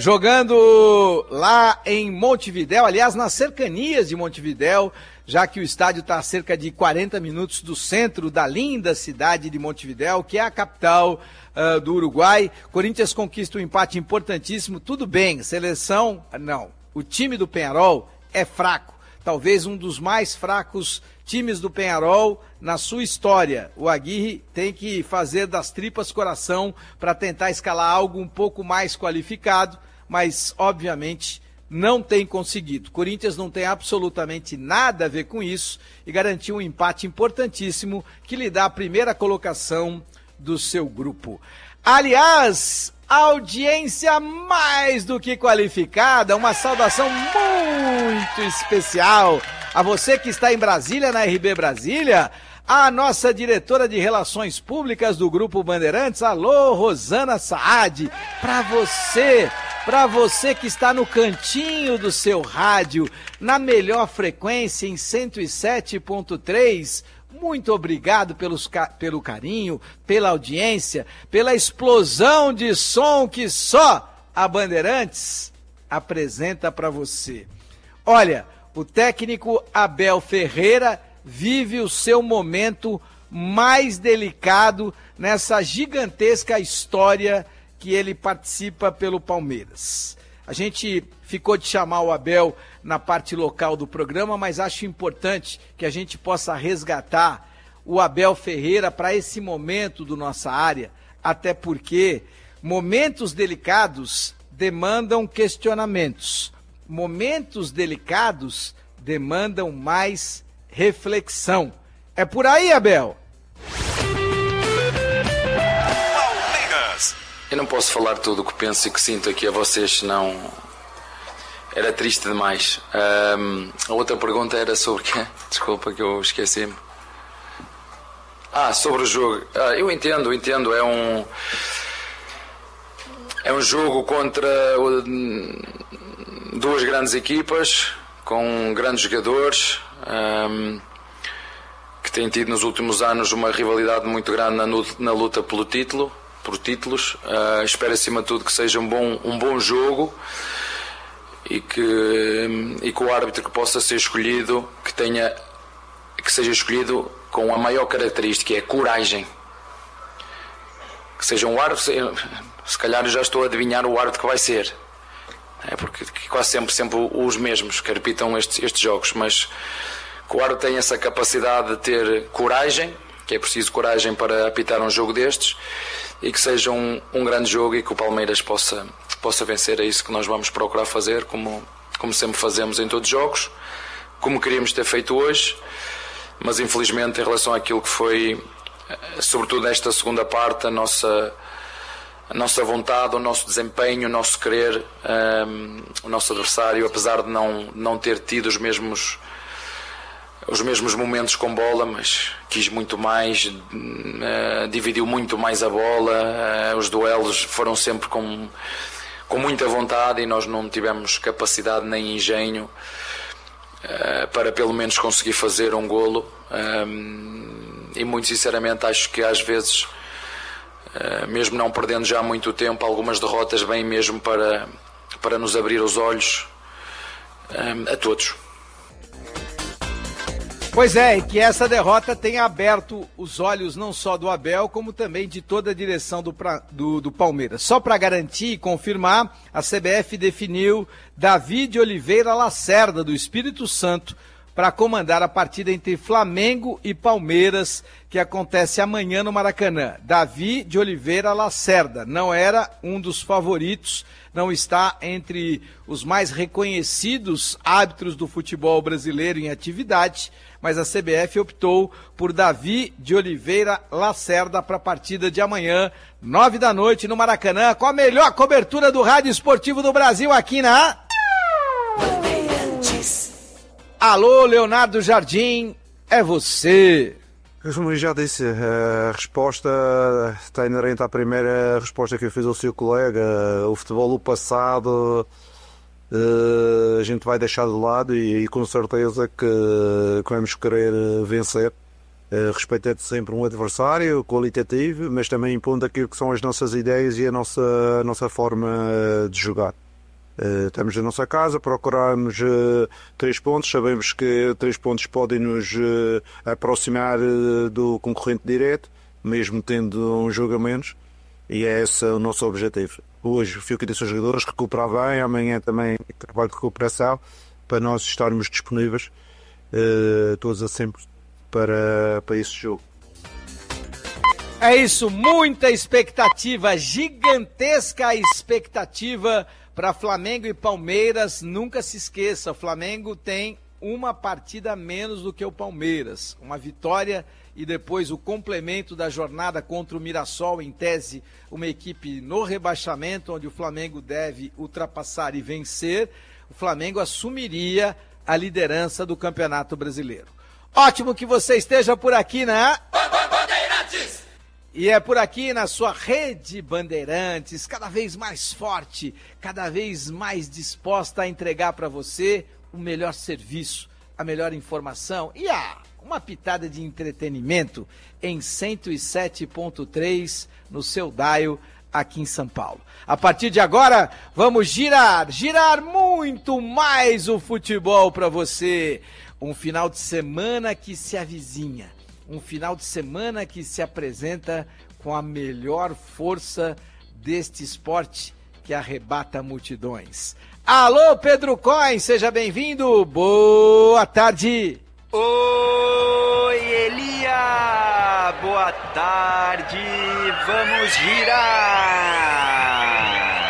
jogando lá em Montevidéu, aliás, nas cercanias de Montevidéu, já que o estádio está a cerca de quarenta minutos do centro da linda cidade de Montevidéu, que é a capital uh, do Uruguai. Corinthians conquista um empate importantíssimo, tudo bem, seleção, não, o time do Penharol é fraco, talvez um dos mais fracos times do Penharol na sua história. O Aguirre tem que fazer das tripas coração para tentar escalar algo um pouco mais qualificado, mas obviamente não tem conseguido. Corinthians não tem absolutamente nada a ver com isso e garantiu um empate importantíssimo que lhe dá a primeira colocação do seu grupo. Aliás, audiência mais do que qualificada, uma saudação muito especial a você que está em Brasília, na R B Brasília, a nossa diretora de Relações Públicas do Grupo Bandeirantes, alô, Rosana Saad, para você, para você que está no cantinho do seu rádio, na melhor frequência em cento e sete ponto três, muito obrigado pelos, pelo carinho, pela audiência, pela explosão de som que só a Bandeirantes apresenta para você. Olha, o técnico Abel Ferreira vive o seu momento mais delicado nessa gigantesca história que ele participa pelo Palmeiras. A gente ficou de chamar o Abel na parte local do programa, mas acho importante que a gente possa resgatar o Abel Ferreira para esse momento do nossa área, até porque momentos delicados demandam questionamentos. Momentos delicados demandam mais reflexão. É por aí, Abel? Eu não posso falar tudo o que penso e que sinto aqui a vocês, senão era triste demais. Um, a outra pergunta era sobre quê? Desculpa que eu esqueci-me. Ah, sobre o jogo. Ah, eu entendo, entendo. É um é um jogo contra duas grandes equipas com grandes jogadores um, que têm tido nos últimos anos uma rivalidade muito grande na, na luta pelo título, por títulos. Uh, espero acima de tudo que seja um bom um bom jogo. E que, e que o árbitro que possa ser escolhido, que tenha, que seja escolhido com a maior característica, que é coragem. Que seja um árbitro, se calhar eu já estou a adivinhar o árbitro que vai ser. É porque quase sempre, sempre os mesmos que repitam estes, estes jogos, mas que o árbitro tenha essa capacidade de ter coragem, que é preciso coragem para apitar um jogo destes, e que seja um, um grande jogo e que o Palmeiras possa, possa vencer. É isso que nós vamos procurar fazer, como, como sempre fazemos em todos os jogos, como queríamos ter feito hoje, mas infelizmente em relação àquilo que foi, sobretudo nesta segunda parte, a nossa, a nossa vontade, o nosso desempenho, o nosso querer, um, o nosso adversário, apesar de não, não ter tido os mesmos os mesmos momentos com bola, mas quis muito mais, uh, dividiu muito mais a bola, uh, os duelos foram sempre com, com muita vontade e nós não tivemos capacidade nem engenho uh, para pelo menos conseguir fazer um golo, um, e muito sinceramente acho que às vezes, uh, mesmo não perdendo já muito tempo, algumas derrotas vêm mesmo para, para nos abrir os olhos, um, a todos. Pois é, e que essa derrota tenha aberto os olhos não só do Abel, como também de toda a direção do, do, do Palmeiras. Só para garantir e confirmar, a C B F definiu Davi de Oliveira Lacerda, do Espírito Santo, para comandar a partida entre Flamengo e Palmeiras, que acontece amanhã no Maracanã. Davi de Oliveira Lacerda não era um dos favoritos, não está entre os mais reconhecidos árbitros do futebol brasileiro em atividade, mas a C B F optou por Davi de Oliveira Lacerda para a partida de amanhã, nove da noite, no Maracanã, com a melhor cobertura do rádio esportivo do Brasil aqui na... Alô, Leonardo Jardim, é você. Como eu já disse, a resposta está inerente à primeira resposta que eu fiz ao seu colega. O futebol do passado a gente vai deixar de lado e, e com certeza que, que vamos querer vencer, respeitando sempre um adversário qualitativo, mas também impondo aquilo que são as nossas ideias e a nossa, a nossa forma de jogar. Uh, estamos na nossa casa, procuramos uh, três pontos, sabemos que três pontos podem nos uh, aproximar uh, do concorrente direto, mesmo tendo um jogo a menos, e é esse o nosso objetivo. Hoje, fui que disse aos jogadores, recuperar bem, amanhã também trabalho de recuperação, para nós estarmos disponíveis uh, todos a sempre para, para esse jogo. É isso, muita expectativa, gigantesca expectativa para Flamengo e Palmeiras. Nunca se esqueça, o Flamengo tem uma partida a menos do que o Palmeiras. Uma vitória e depois o complemento da jornada contra o Mirassol, em tese uma equipe no rebaixamento, onde o Flamengo deve ultrapassar e vencer. O Flamengo assumiria a liderança do Campeonato Brasileiro. Ótimo que você esteja por aqui, né? Bandeirantes! E é por aqui na sua rede Bandeirantes, cada vez mais forte, cada vez mais disposta a entregar para você o melhor serviço, a melhor informação e a, uma pitada de entretenimento em cento e sete ponto três no seu dial aqui em São Paulo. A partir de agora, vamos girar, girar muito mais o futebol para você. Um final de semana que se avizinha. Um final de semana que se apresenta com a melhor força deste esporte que arrebata multidões. Alô, Pedro Coin, seja bem-vindo. Boa tarde. Oi, Elia. Boa tarde. Vamos girar.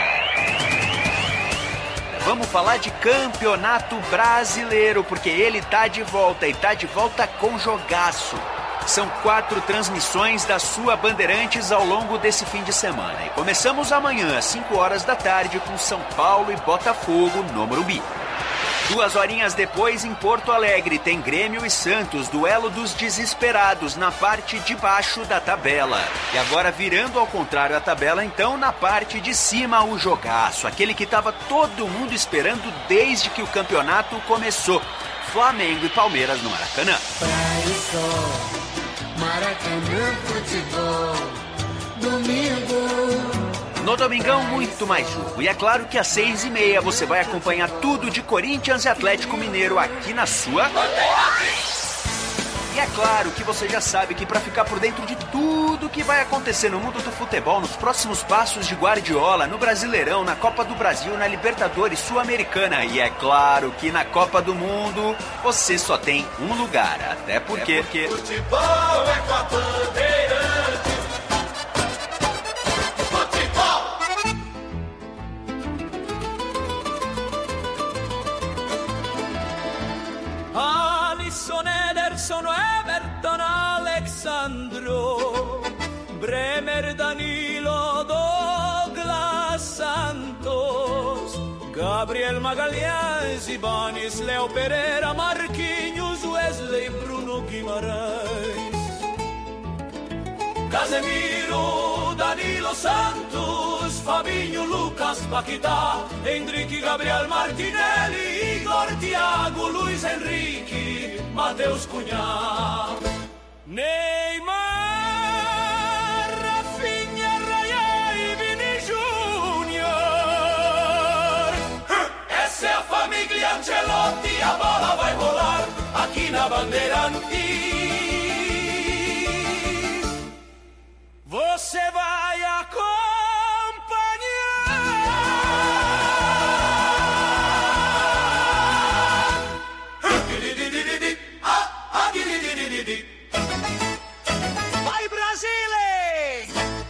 Vamos falar de Campeonato Brasileiro, porque ele tá de volta e tá de volta com jogaço. São quatro transmissões da sua Bandeirantes ao longo desse fim de semana. E começamos amanhã, às cinco horas da tarde, com São Paulo e Botafogo no Morumbi. Duas horinhas depois, em Porto Alegre, tem Grêmio e Santos, duelo dos desesperados na parte de baixo da tabela. E agora, virando ao contrário a tabela, então, na parte de cima, o jogaço. Aquele que estava todo mundo esperando desde que o campeonato começou. Flamengo e Palmeiras no Maracanã. Maracanã Futebol, domingo. No domingão, muito mais jogo. E é claro que às seis e meia você vai acompanhar tudo de Corinthians e Atlético Mineiro aqui na sua... E é claro que você já sabe que para ficar por dentro de tudo que vai acontecer no mundo do futebol, nos próximos passos de Guardiola, no Brasileirão, na Copa do Brasil, na Libertadores Sul-Americana e é claro que na Copa do Mundo, você só tem um lugar. Até porque... É porque... Futebol é com a Bandeirantes. Alisson, Ederson, Everton, Alexandro, Bremer, Danilo, Douglas Santos, Gabriel Magalhães, Ibanes, Léo Pereira, Marquinhos, Wesley, Bruno Guimarães, Casemiro, Danilo Santos, Fabinho, Lucas, Paquetá, Henrique, Gabriel Martinelli, Igor, Thiago, Luiz Henrique, Matheus Cunha, Neymar, Rafinha, Raya e Vini Júnior. Essa é a família Ancelotti, a bola vai rolar aqui na Bandeirantes. Você vai acompanhar. Vai, Brasile!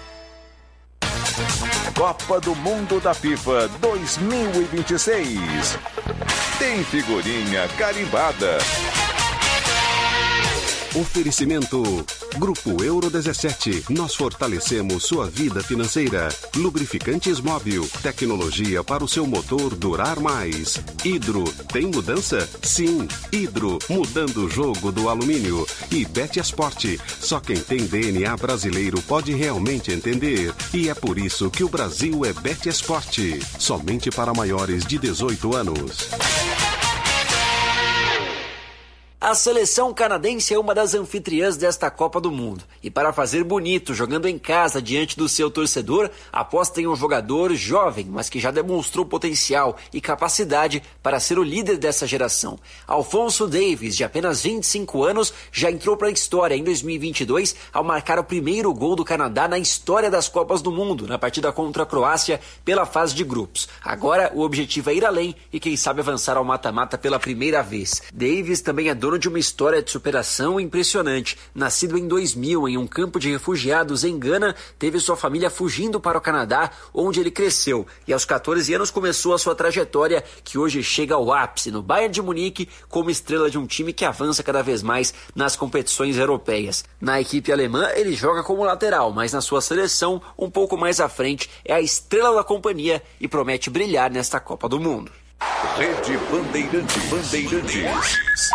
Copa do Mundo da FIFA dois mil e vinte e seis. Tem figurinha carimbada. Oferecimento Grupo Euro dezessete. Nós fortalecemos sua vida financeira. Lubrificantes Móbil. Tecnologia para o seu motor durar mais. Hidro. Tem mudança? Sim. Hidro. Mudando o jogo do alumínio. E Betiasport. Só quem tem D N A brasileiro pode realmente entender. E é por isso que o Brasil é Betiasport. Somente para maiores de dezoito anos. A seleção canadense é uma das anfitriãs desta Copa do Mundo. E para fazer bonito, jogando em casa diante do seu torcedor, aposta em um jogador jovem, mas que já demonstrou potencial e capacidade para ser o líder dessa geração. Alphonso Davies, de apenas vinte e cinco anos, já entrou para a história em dois mil e vinte e dois ao marcar o primeiro gol do Canadá na história das Copas do Mundo, na partida contra a Croácia pela fase de grupos. Agora, o objetivo é ir além e quem sabe avançar ao mata-mata pela primeira vez. Davies também é dono de uma história de superação impressionante. Nascido em dois mil em um campo de refugiados em Gana, teve sua família fugindo para o Canadá, onde ele cresceu. E aos catorze anos começou a sua trajetória, que hoje chega ao ápice no Bayern de Munique, como estrela de um time que avança cada vez mais nas competições europeias. Na equipe alemã, ele joga como lateral, mas na sua seleção, um pouco mais à frente, é a estrela da companhia e promete brilhar nesta Copa do Mundo. Rede Bandeirantes. Bandeirantes.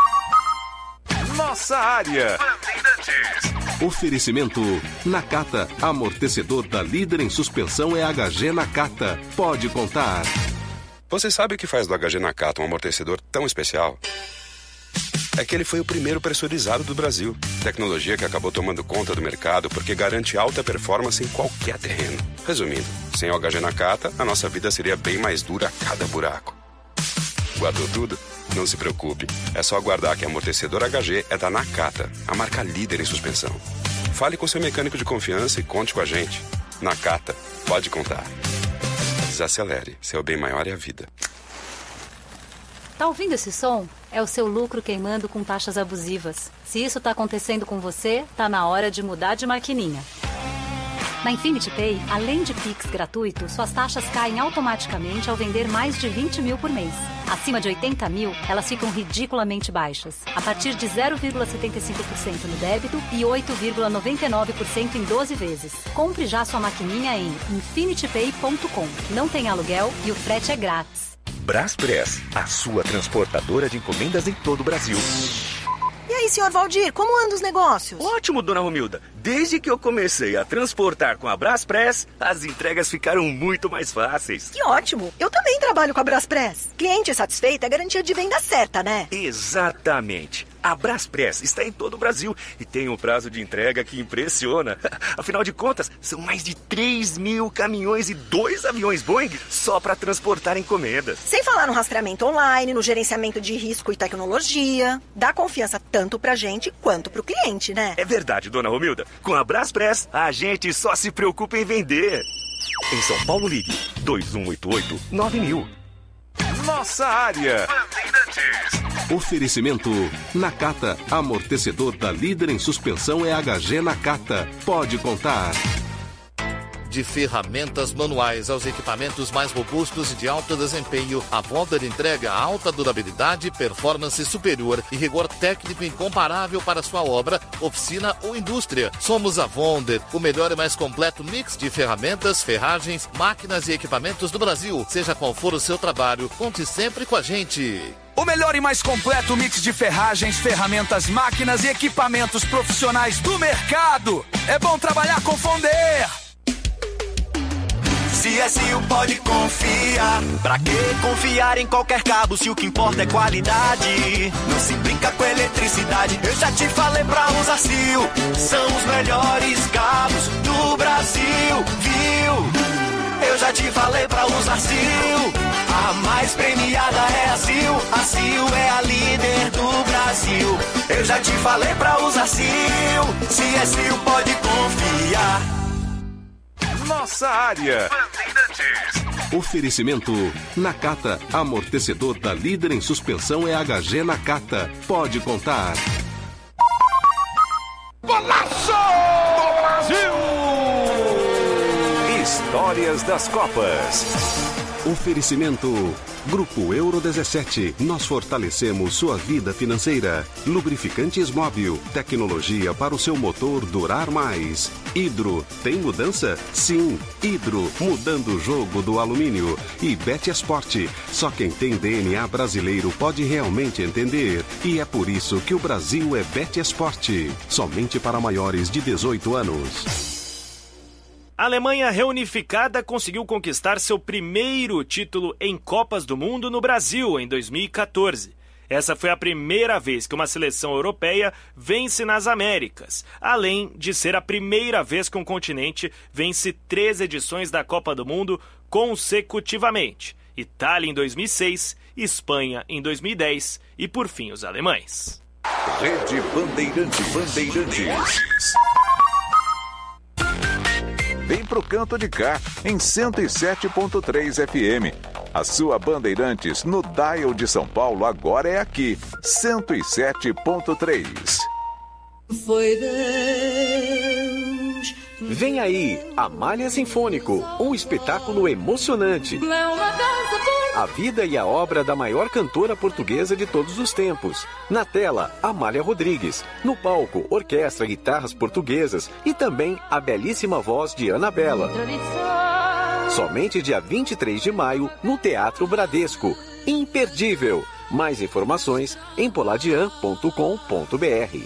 Nossa área. Oferecimento Nakata. Amortecedor da líder em suspensão é H G Nakata. Pode contar. Você sabe o que faz do H G Nakata um amortecedor tão especial? É que ele foi o primeiro pressurizado do Brasil. Tecnologia que acabou tomando conta do mercado porque garante alta performance em qualquer terreno. Resumindo, sem o H G Nakata, a nossa vida seria bem mais dura a cada buraco. Guardou tudo? Não se preocupe, é só aguardar que amortecedor H G é da Nakata, a marca líder em suspensão. Fale com seu mecânico de confiança e conte com a gente. Nakata, pode contar. Desacelere, seu bem maior é a vida. Tá ouvindo esse som? É o seu lucro queimando com taxas abusivas. Se isso tá acontecendo com você, tá na hora de mudar de maquininha. Na Infinity Pay, além de Pix gratuito, suas taxas caem automaticamente ao vender mais de vinte mil por mês. Acima de oitenta mil, elas ficam ridiculamente baixas, a partir de zero vírgula setenta e cinco por cento no débito e oito vírgula noventa e nove por cento em doze vezes. Compre já sua maquininha em infinity pay ponto com. Não tem aluguel e o frete é grátis. Braspress, a sua transportadora de encomendas em todo o Brasil. E aí, senhor Valdir, como andam os negócios? Ótimo, dona Romilda. Desde que eu comecei a transportar com a Braspress, as entregas ficaram muito mais fáceis. Que ótimo! Eu também trabalho com a Braspress. Cliente satisfeito é garantia de venda certa, né? Exatamente. A Braspress está em todo o Brasil e tem um prazo de entrega que impressiona. Afinal de contas, são mais de três mil caminhões e dois aviões Boeing só para transportar encomendas. Sem falar no rastreamento online, no gerenciamento de risco e tecnologia. Dá confiança tanto pra gente quanto pro cliente, né? É verdade, dona Romilda. Com a Braspress, a gente só se preocupa em vender. Em São Paulo, ligue dois um oito oito nove mil. Nossa área. Oferecimento Nakata, amortecedor da líder em suspensão é H G Nakata. Pode contar. De ferramentas manuais aos equipamentos mais robustos e de alto desempenho, a Wonder entrega alta durabilidade, performance superior e rigor técnico incomparável para sua obra, oficina ou indústria. Somos a Wonder, o melhor e mais completo mix de ferramentas, ferragens, máquinas e equipamentos do Brasil. Seja qual for o seu trabalho, conte sempre com a gente. O melhor e mais completo mix de ferragens, ferramentas, máquinas e equipamentos profissionais do mercado. É bom trabalhar com Wonder. C S U pode confiar. Pra que confiar em qualquer cabo se o que importa é qualidade? Não se brinca com eletricidade. Eu já te falei pra usar C I U. São os melhores cabos do Brasil, viu? Eu já te falei pra usar C I U. A mais premiada é a C I U. A C I U é a líder do Brasil. Eu já te falei pra usar C I U. C S U pode confiar. Nossa área. Oferecimento Nakata, amortecedor da líder em suspensão é H G Nakata. Pode contar. Golaço do Brasil! Histórias das Copas. Oferecimento Grupo Euro dezessete. Nós fortalecemos sua vida financeira. Lubrificantes Móbil. Tecnologia para o seu motor durar mais. Hidro. Tem mudança? Sim. Hidro. Mudando o jogo do alumínio. E Betesport. Só quem tem D N A brasileiro pode realmente entender. E é por isso que o Brasil é Betesport. Somente para maiores de dezoito anos. A Alemanha reunificada conseguiu conquistar seu primeiro título em Copas do Mundo no Brasil em dois mil e quatorze. Essa foi a primeira vez que uma seleção europeia vence nas Américas, além de ser a primeira vez que um continente vence três edições da Copa do Mundo consecutivamente. Itália em dois mil e seis, Espanha em dois mil e dez e, por fim, os alemães. Rede Bandeirantes. Bandeirantes. Vem pro canto de cá, em cento e sete ponto três F M. A sua Bandeirantes no dial de São Paulo agora é aqui, cento e sete ponto três. Foi Deus. Vem aí, Amália Sinfônico, um espetáculo emocionante. A vida e a obra da maior cantora portuguesa de todos os tempos. Na tela, Amália Rodrigues. No palco, orquestra, guitarras portuguesas e também a belíssima voz de Anabela. Somente dia vinte e três de maio, no Teatro Bradesco. Imperdível! Mais informações em poladian ponto com ponto br.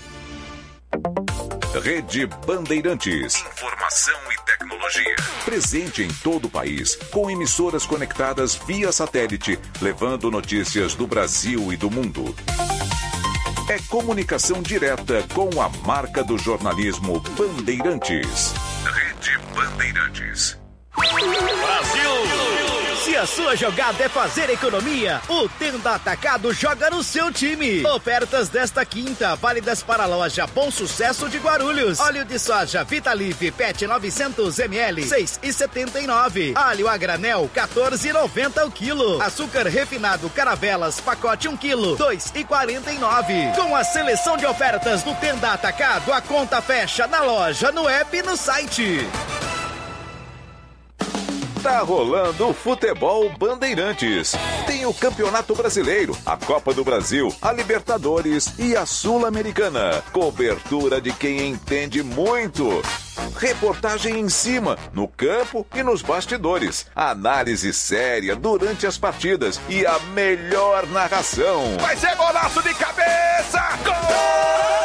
Rede Bandeirantes. Informação e tecnologia. Presente em todo o país, com emissoras conectadas via satélite, levando notícias do Brasil e do mundo. É comunicação direta com a marca do jornalismo Bandeirantes. Rede Bandeirantes. Brasil! Se a sua jogada é fazer economia, o Tenda Atacado joga no seu time. Ofertas desta quinta, válidas para a loja Bom Sucesso de Guarulhos. Óleo de soja Vitalife P E T novecentos mililitros, seis reais e setenta e nove centavos. Alho a granel, quatorze reais e noventa centavos o quilo. Açúcar refinado Caravelas, pacote um quilo, dois reais e quarenta e nove centavos. Com a seleção de ofertas do Tenda Atacado, a conta fecha na loja, no app e no site. Tá rolando o Futebol Bandeirantes. Tem o Campeonato Brasileiro, a Copa do Brasil, a Libertadores e a Sul-Americana. Cobertura de quem entende muito. Reportagem em cima, no campo e nos bastidores. Análise séria durante as partidas e a melhor narração. Vai ser golaço de cabeça! Gol!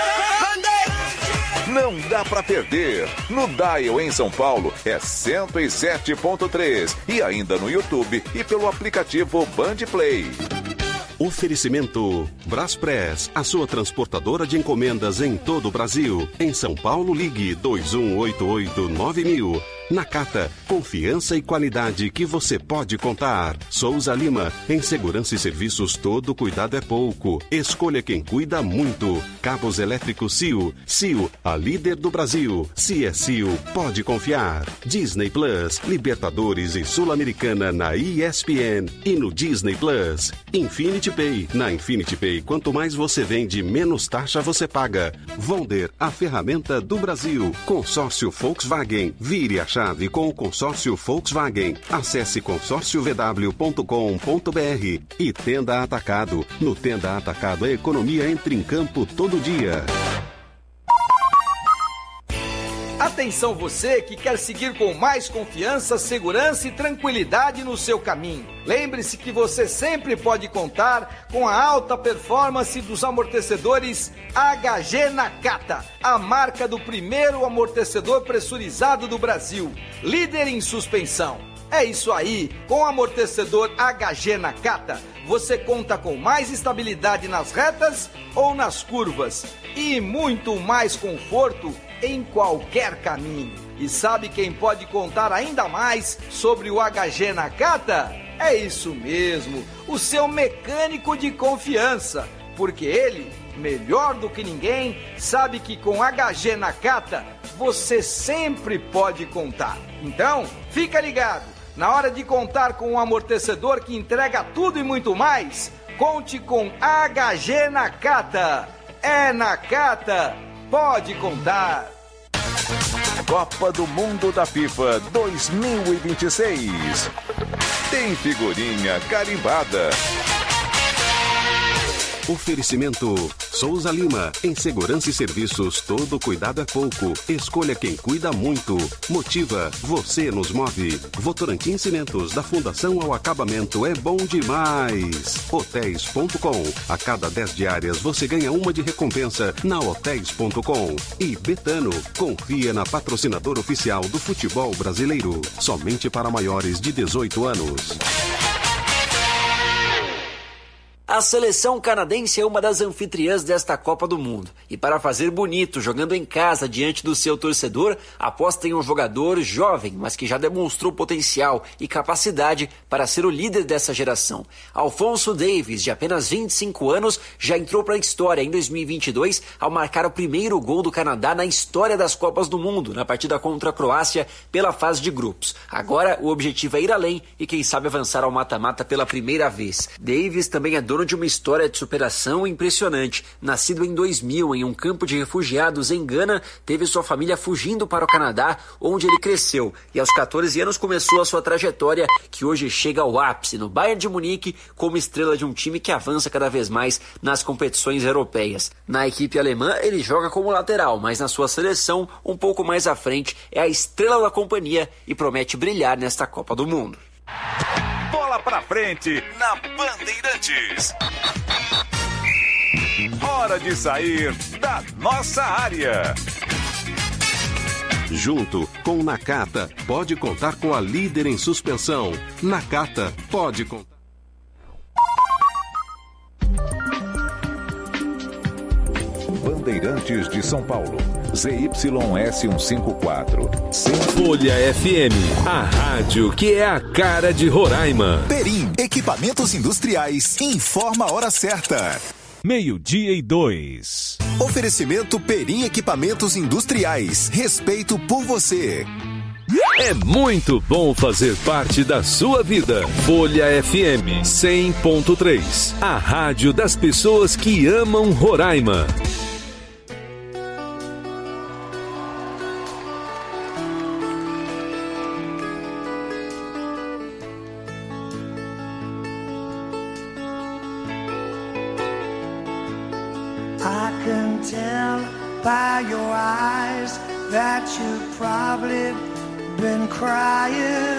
Não dá pra perder. No Dial em São Paulo é cento e sete ponto três e ainda no YouTube e pelo aplicativo Band Play. Oferecimento Braspress, a sua transportadora de encomendas em todo o Brasil. Em São Paulo, ligue dois um oito oito nove mil. Nakata, confiança e qualidade que você pode contar. Souza Lima, em segurança e serviços todo cuidado é pouco. Escolha quem cuida muito. Cabos elétricos C I O. C I O, a líder do Brasil. Se é C I O, pode confiar. Disney Plus, Libertadores e Sul-Americana na E S P N e no Disney Plus. Infinity Pay, na Infinity Pay, quanto mais você vende, menos taxa você paga. Vonder, a ferramenta do Brasil. Consórcio Volkswagen, vire a chave com o consórcio Volkswagen. Acesse consórcio v w ponto com ponto b r. E Tenda Atacado. No Tenda Atacado, a economia entra em campo todo dia. Atenção você que quer seguir com mais confiança, segurança e tranquilidade no seu caminho. Lembre-se que você sempre pode contar com a alta performance dos amortecedores H G Nakata, a marca do primeiro amortecedor pressurizado do Brasil, líder em suspensão. É isso aí, com o amortecedor H G Nakata, você conta com mais estabilidade nas retas ou nas curvas e muito mais conforto em qualquer caminho. E sabe quem pode contar ainda mais sobre o H G Nakata? É isso mesmo, o seu mecânico de confiança, porque ele, melhor do que ninguém, sabe que com H G Nakata você sempre pode contar. Então, fica ligado, na hora de contar com um amortecedor que entrega tudo e muito mais, conte com H G Nakata. É Nakata, pode contar. Copa do Mundo da FIFA dois mil e vinte e seis. Tem figurinha carimbada. Oferecimento Souza Lima, em segurança e serviços todo cuidado é pouco. Escolha quem cuida muito. Motiva, você nos move. Votorantim Cimentos, da fundação ao acabamento, é bom demais. Hotéis ponto com, a cada dez diárias você ganha uma de recompensa na hotéis ponto com. E Betano, confia na patrocinadora oficial do futebol brasileiro, somente para maiores de dezoito anos. A seleção canadense é uma das anfitriãs desta Copa do Mundo. E para fazer bonito, jogando em casa diante do seu torcedor, aposta em um jogador jovem, mas que já demonstrou potencial e capacidade para ser o líder dessa geração. Alphonso Davies, de apenas vinte e cinco anos, já entrou para a história em dois mil e vinte e dois ao marcar o primeiro gol do Canadá na história das Copas do Mundo, na partida contra a Croácia pela fase de grupos. Agora, o objetivo é ir além e, quem sabe, avançar ao mata-mata pela primeira vez. Davies também é dono de uma história de superação impressionante. Nascido em dois mil em um campo de refugiados em Gana, teve sua família fugindo para o Canadá, onde ele cresceu, e aos catorze anos começou a sua trajetória, que hoje chega ao ápice no Bayern de Munique como estrela de um time que avança cada vez mais nas competições europeias. Na equipe alemã ele joga como lateral, mas na sua seleção, um pouco mais à frente, é a estrela da companhia e promete brilhar nesta Copa do Mundo. Bola pra frente na Bandeirantes. Hora de sair da nossa área. Junto com Nakata, pode contar com a líder em suspensão. Nakata, pode contar. Bandeirantes de São Paulo, Z Y S cento e cinquenta e quatro. Folha F M, a rádio que é a cara de Roraima. Perim, equipamentos industriais, informa a hora certa. Meio-dia e dois. Oferecimento Perim Equipamentos Industriais, respeito por você. É muito bom fazer parte da sua vida. Folha F M cem ponto três, a rádio das pessoas que amam Roraima. I can tell by your eyes that you've probably been crying.